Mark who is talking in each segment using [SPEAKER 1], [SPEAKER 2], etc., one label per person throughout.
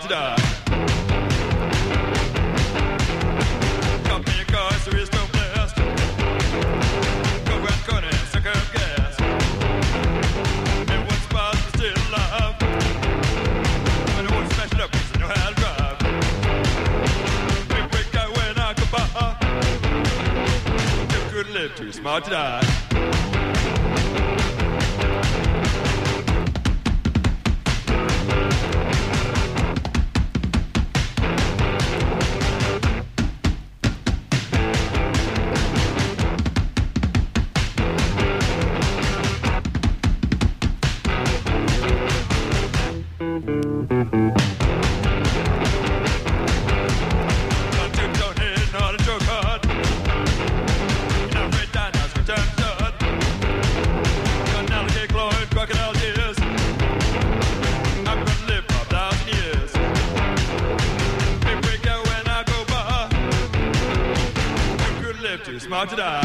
[SPEAKER 1] to die. Company cars, there is no blast. Go around the corner, suck up gas. In one spot, we're still alive. But I won't smash it up, 'cause I know how to drive. Big break out when I come by. Never could live too smart to die. Smart to die.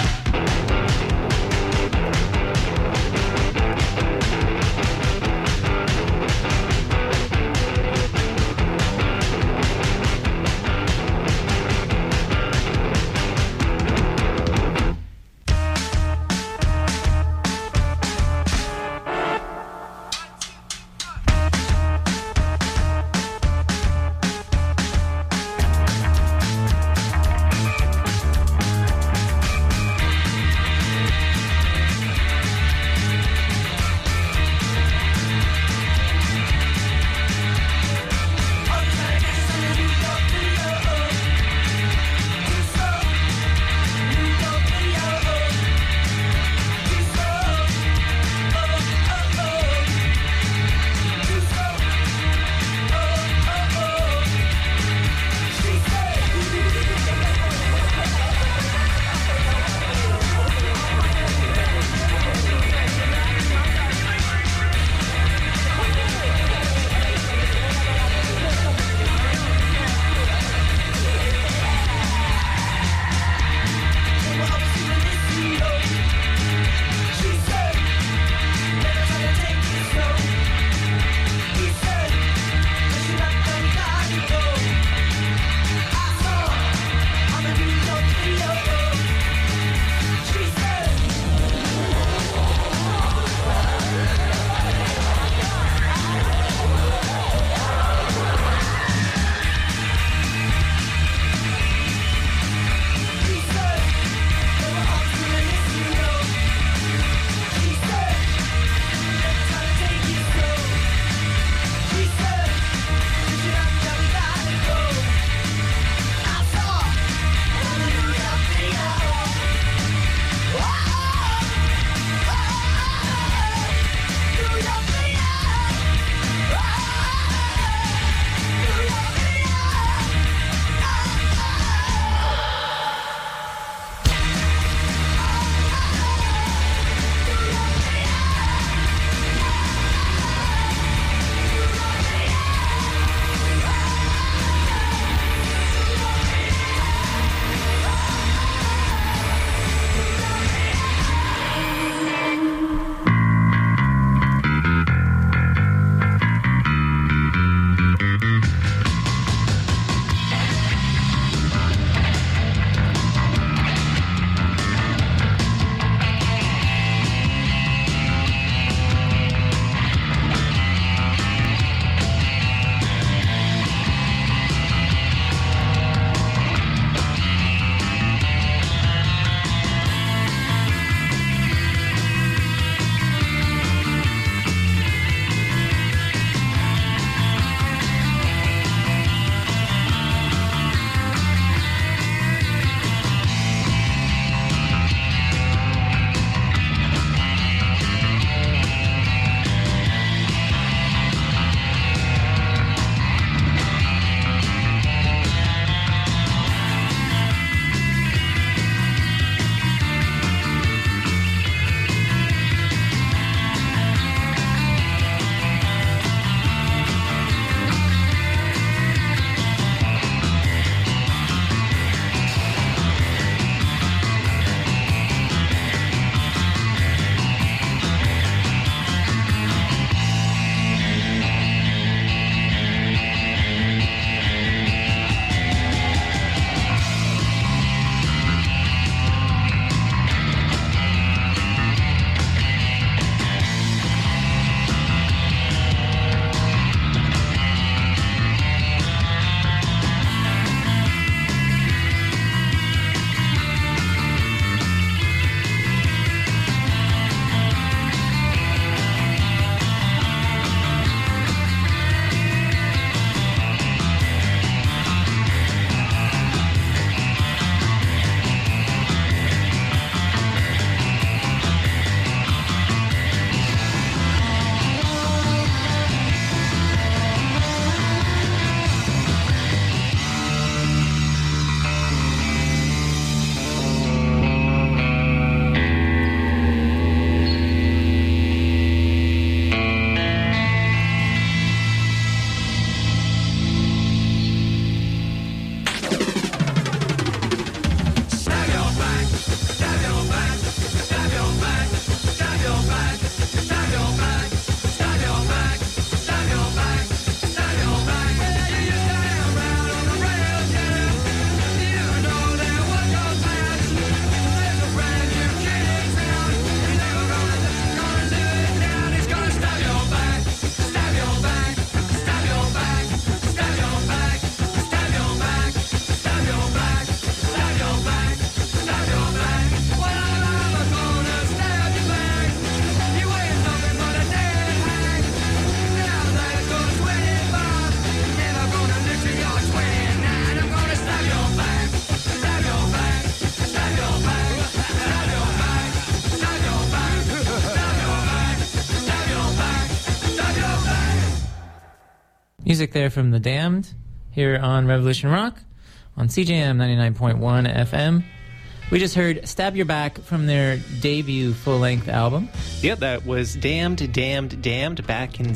[SPEAKER 2] Music there from The Damned here on Revolution Rock on CJM 99.1 FM. We just heard Stab Your Back from their debut full-length album.
[SPEAKER 3] Yep, that was Damned, Damned, Damned back in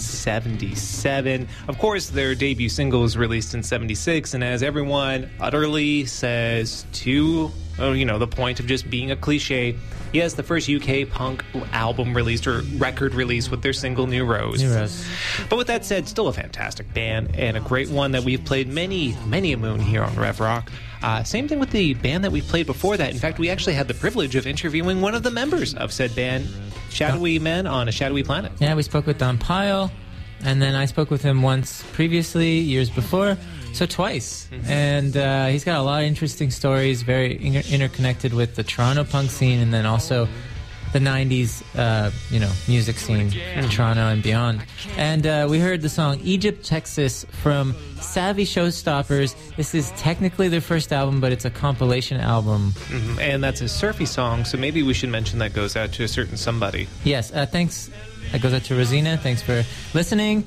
[SPEAKER 3] 77. Of course, their debut single was released in 76, and as everyone utterly says to, the point of just being a cliche, yes, the first UK punk album released, or record released, with their single New Rose.
[SPEAKER 2] New Rose.
[SPEAKER 3] But with that said, still a fantastic band, and a great one that we've played many a moon here on Rev Rock. Same thing with the band that we played before that. In fact, we actually had the privilege of interviewing one of the members of said band, Shadowy Men on a Shadowy Planet.
[SPEAKER 2] Yeah, we spoke with Don Pyle, and then I spoke with him once previously, years before, so twice. Mm-hmm. And he's got a lot of interesting stories, very interconnected with the Toronto punk scene, and then also the 90s, music scene in Toronto and beyond. And we heard the song Egypt, Texas from Savvy Showstoppers. This is technically their first album, but it's a compilation album.
[SPEAKER 3] Mm-hmm. And that's a surfy song, so maybe we should mention that goes out to a certain somebody.
[SPEAKER 2] Yes, thanks. That goes out to Rosina. Thanks for listening.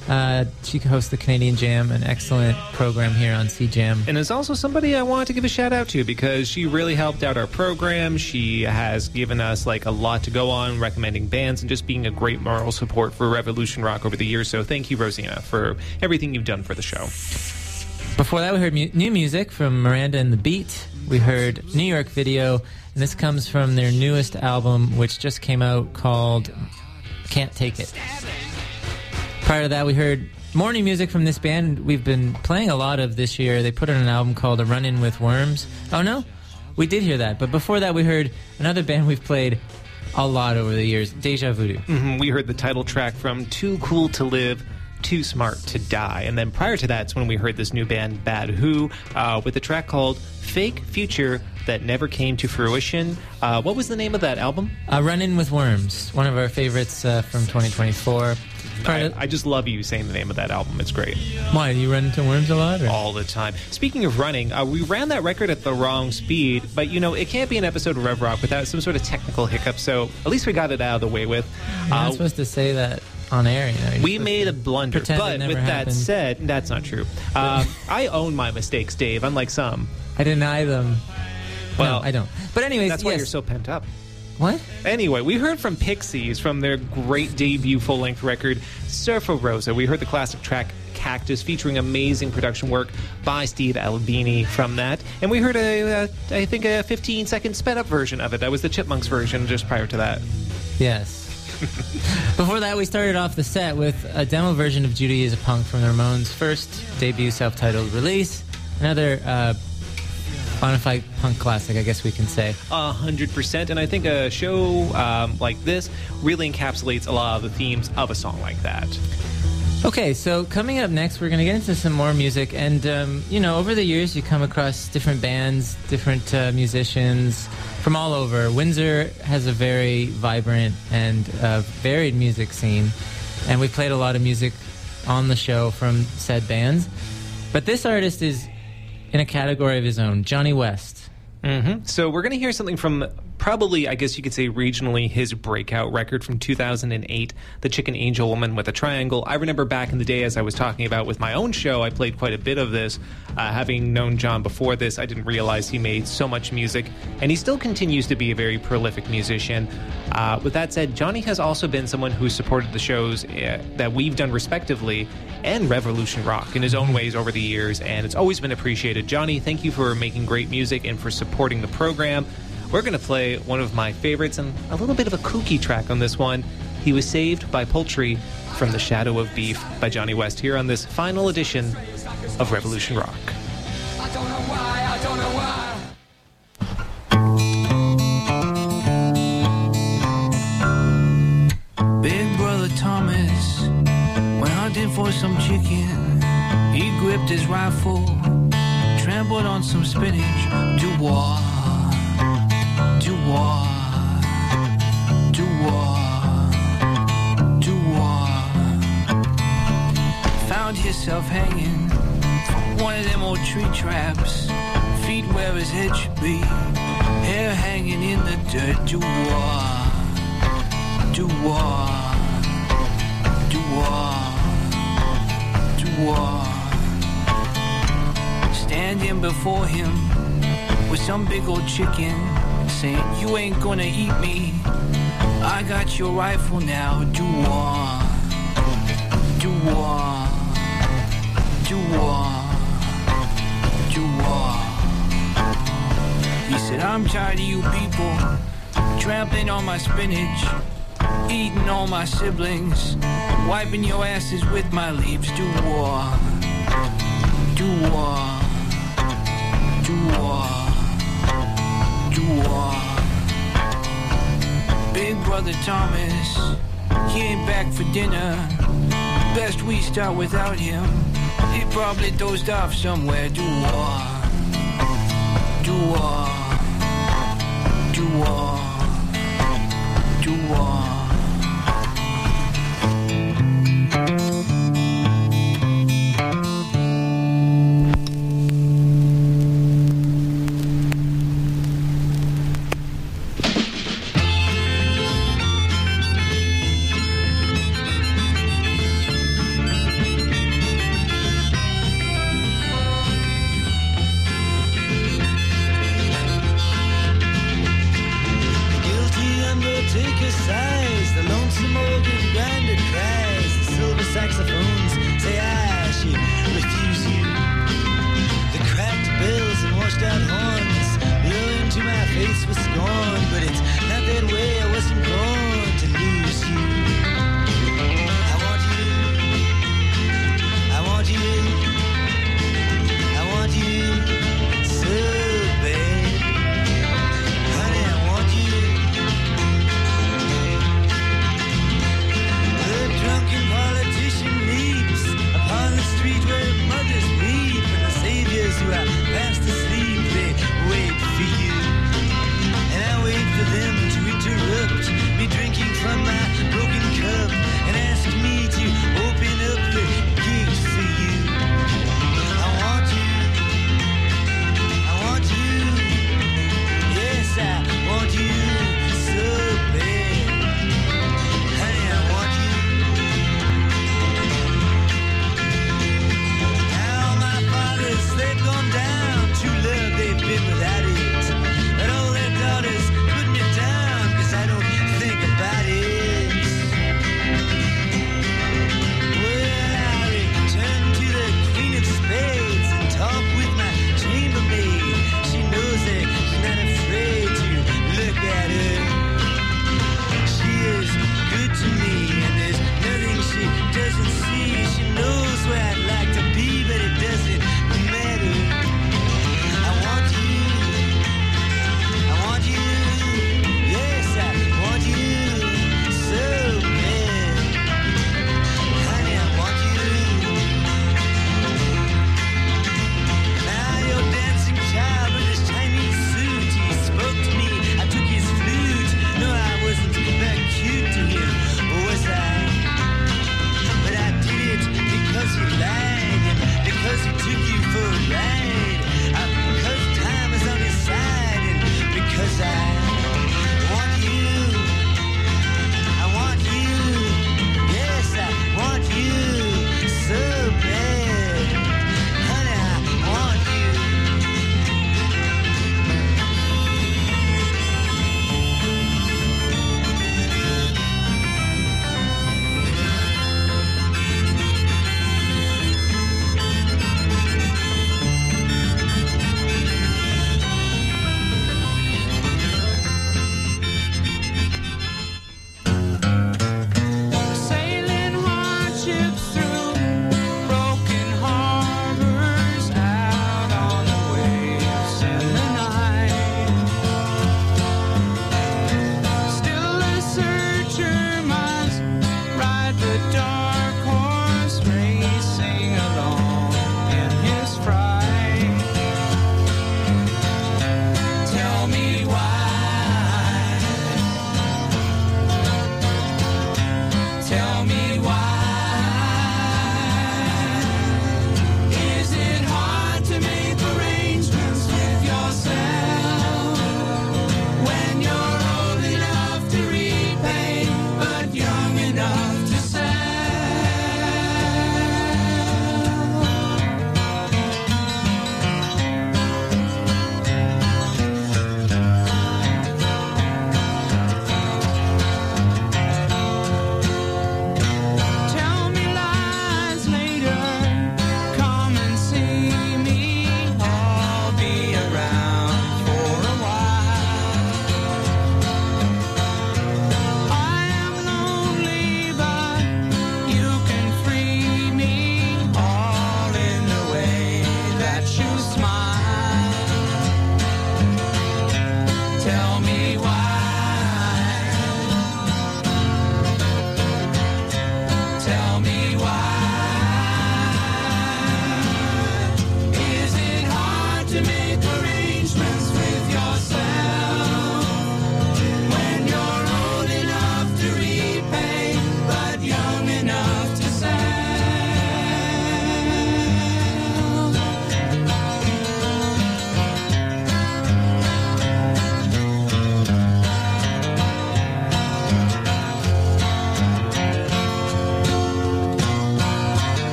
[SPEAKER 2] She hosts the Canadian Jam, an excellent program here on CJam.
[SPEAKER 3] And is also somebody I wanted to give a shout out to because she really helped out our program. She has given us a lot to go on, recommending bands and just being a great moral support for Revolution Rock over the years. So thank you, Rosina, for everything you've done for the show.
[SPEAKER 2] Before that, we heard new music from Miranda and the Beat. We heard New York Video, and this comes from their newest album, which just came out, called Can't Take It. Prior to that, we heard more new music from this band we've been playing a lot of this year. They put out an album called A Run-In with Worms. Oh, no? We did hear that. But before that, we heard another band we've played a lot over the years, Deja Voodoo.
[SPEAKER 3] Mm-hmm. We heard the title track from Too Cool to Live, Too Smart to Die. And then prior to that's when we heard this new band, Bad Who, with a track called Fake Future That Never Came to Fruition. What was the name of that album?
[SPEAKER 2] Run-In with Worms, one of our favorites from 2024.
[SPEAKER 3] I just love you saying the name of that album. It's great.
[SPEAKER 2] Why? Do you run into worms a lot? Or?
[SPEAKER 3] All the time. Speaking of running, we ran that record at the wrong speed, but it can't be an episode of Rev Rock without some sort of technical hiccup, so at least we got it out of the way with.
[SPEAKER 2] You're not supposed to say that on air,
[SPEAKER 3] We made a blunder, but with that said, that's not true. I own my mistakes, Dave, unlike some.
[SPEAKER 2] I deny them.
[SPEAKER 3] Well,
[SPEAKER 2] no, I don't. But anyways,
[SPEAKER 3] that's why you're so pent up.
[SPEAKER 2] What?
[SPEAKER 3] Anyway, we heard from Pixies from their great debut full-length record, Surfer Rosa. We heard the classic track Cactus featuring amazing production work by Steve Albini from that. And we heard a 15-second sped-up version of it. That was the Chipmunks version just prior to that.
[SPEAKER 2] Yes. Before that, we started off the set with a demo version of Judy is a Punk from the Ramones' first debut self-titled release. Another bonafide punk classic, I guess we can say.
[SPEAKER 3] 100%, and I think a show like this really encapsulates a lot of the themes of a song like that.
[SPEAKER 2] Okay, so coming up next, we're going to get into some more music, and, over the years, you come across different bands, different musicians from all over. Windsor has a very vibrant and varied music scene, and we played a lot of music on the show from said bands. But this artist is in a category of his own, Johnny West.
[SPEAKER 3] Mm-hmm. So we're going to hear something from probably, I guess you could say regionally, his breakout record from 2008, The Chicken Angel Woman with a Triangle. I remember back in the day, as I was talking about with my own show, I played quite a bit of this. Having known John before this, I didn't realize he made so much music, and he still continues to be a very prolific musician. With that said, Johnny has also been someone who supported the shows that we've done respectively and Revolution Rock in his own ways over the years, and it's always been appreciated. Johnny, thank you for making great music and for supporting the program. We're going to play one of my favorites and a little bit of a kooky track on this one. He Was Saved by Poultry from The Shadow of Beef by Johnny West here on this final edition of Revolution Rock.
[SPEAKER 4] I don't know why, I don't know why. Big brother Thomas went hunting for some chicken. He gripped his rifle, trampled on some spinach. Do war, do war, do war, do war. Found yourself hanging from one of them old tree traps, feet where his head should be, hair hanging in the dirt. Do war, do war, do war, do do-wah. Standing before him with some big old chicken, saying, you ain't gonna eat me, I got your rifle now. Do-wah, do-wah, do-wah, do-wah. He said, I'm tired of you people trampling on my spinach, eating all my siblings, wiping your asses with my leaves. Do-wah, do-wah, do-wah, do-wah. Big brother Thomas, he ain't back for dinner. Best we start without him. He probably dozed off somewhere. Do-wah, do-wah, do-wah, do-wah.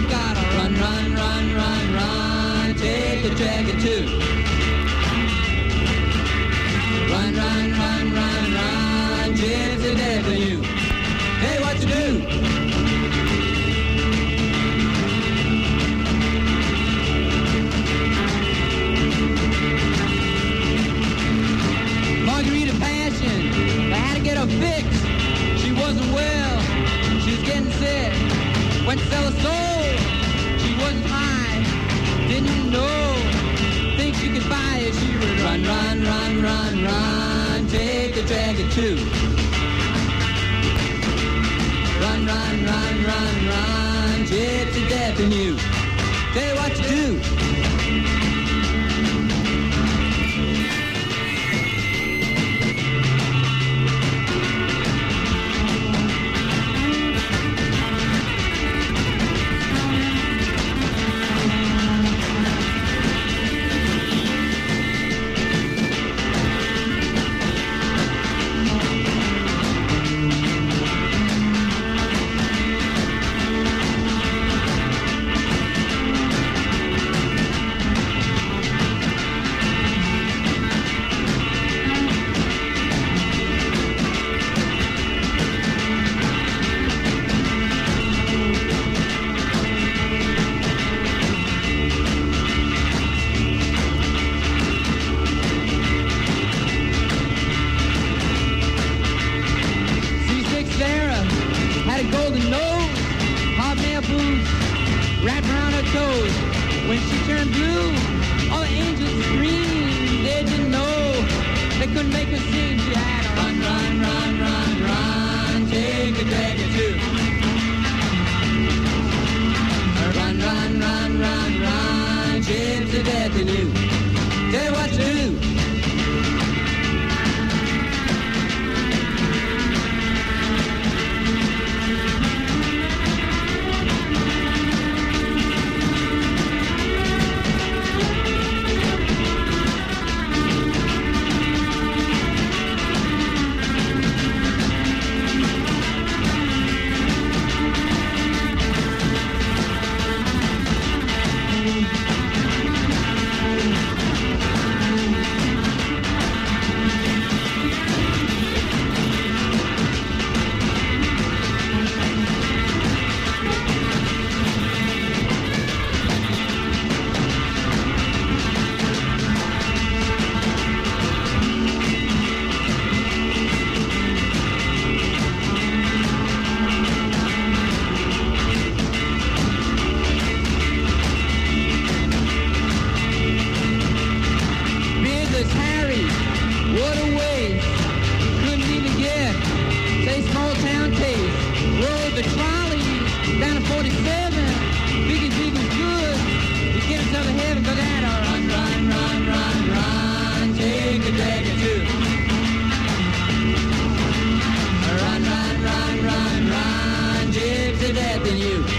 [SPEAKER 5] you gotta run, run, run, run, run. Take the dragon too. Run, run, run, run, run. Gypsy dead for you. Hey, what you do? Margarita Passion, I had to get her fixed. She wasn't well, she was getting sick. Went to sell her soul, she wasn't high, didn't know. Think she could buy it, she would run, run, run, run, run. Take the dragon too. Run, run, run, run, run. Gypsy death in you. Tell you what you do. Wrapped around her toes. When she turned blue, all the angels screamed. They didn't know. They couldn't make her sing. She had to run, run, run, run, run. Take the dragon too. Run, run, run, run, run. Gypsy death in you.